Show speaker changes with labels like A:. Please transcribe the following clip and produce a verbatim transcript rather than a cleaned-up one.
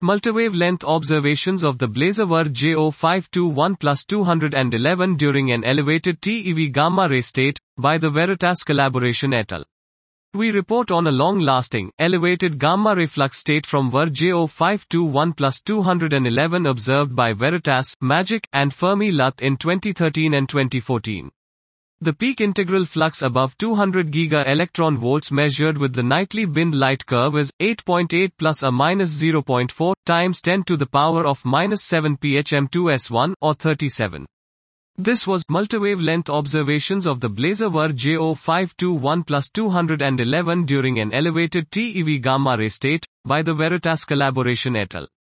A: Multiwavelength observations of the blazar J zero five two one plus two hundred eleven during an elevated TeV gamma ray state, by the Veritas collaboration et al. We report on a long-lasting, elevated gamma ray flux state from J zero five two one plus two hundred eleven observed by Veritas, MAGIC, and Fermi-Lut in twenty thirteen and twenty fourteen. The peak integral flux above two hundred giga electron volts measured with the nightly binned light curve is eight point eight plus a minus zero point four times ten to the power of minus seven P H M two S one or thirty-seven. This was multiwavelength observations of the blazar J zero five two one plus two hundred eleven during an elevated TeV gamma ray state, by the Veritas collaboration et al.